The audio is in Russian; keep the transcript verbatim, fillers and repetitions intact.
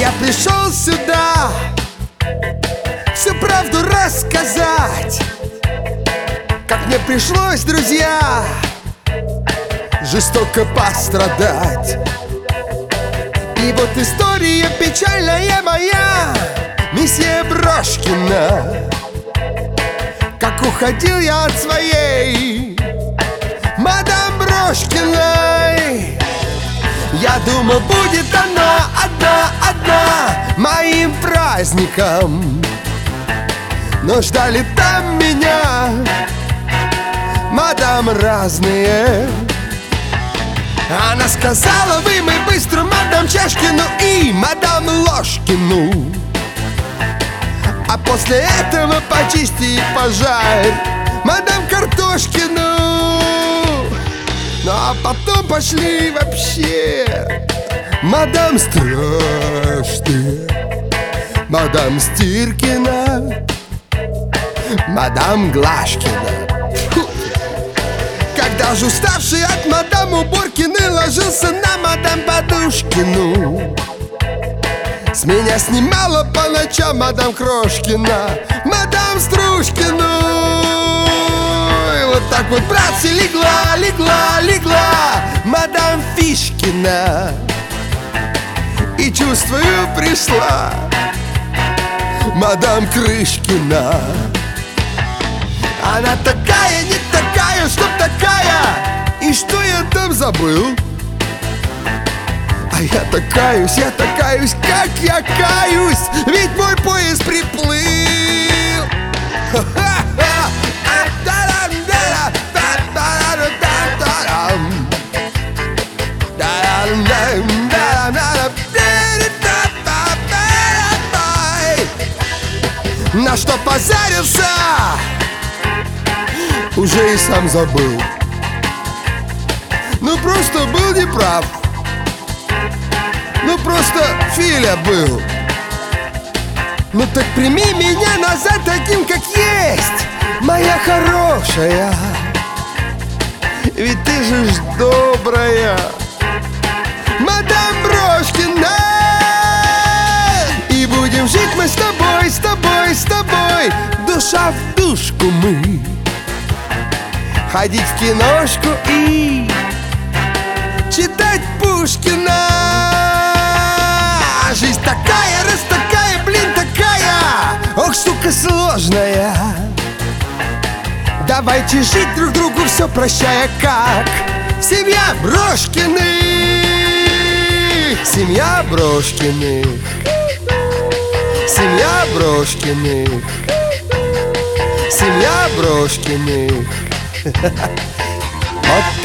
Я пришел сюда всю правду рассказать, как мне пришлось, друзья, жестоко пострадать. И вот история печальная моя, месье Брошкина. Как уходил я от своей мадам Брошкиной. Я думал, будет она одна, одна моим праздником, но ждали там меня мадам разные. Она сказала: вы мы быстро мадам Чашкину и мадам Ложкину. А после этого почисти и пожарь мадам Картошкину. Ну а потом пошли вообще мадам Страшная, мадам Стиркина, мадам Глашкина. Когда же уставший от мадам Уборкины ложился на мадам Подушкину, с меня снимала по ночам мадам Крошкина, мадам Стружкину. И вот так вот, братцы, легла, легла, легла мадам Фишкина. И чувствую, пришла мадам Крышкина. Она такая, не такая, чтоб такая. И что я там забыл? А я такаюсь, я такаюсь, как я каюсь, ведь мой поезд приплыл. На что позарился, уже и сам забыл. Ну просто был неправ. Ну просто Филя был. Ну так прими меня назад таким, как есть, моя хорошая. Ведь ты же ж добрая мадам Брошкина. И будем жить мы с тобой, с тобой, с тобой, душа в душку мы, ходить в киношку и читать Пушкина. Жизнь такая, раз такая, блин, такая, ох, штука сложная. Давайте жить друг другу, все прощая, как семья Брошкиных. Семья Брошкиных. Семья Брошкиных. Семья Брошкиных. Вот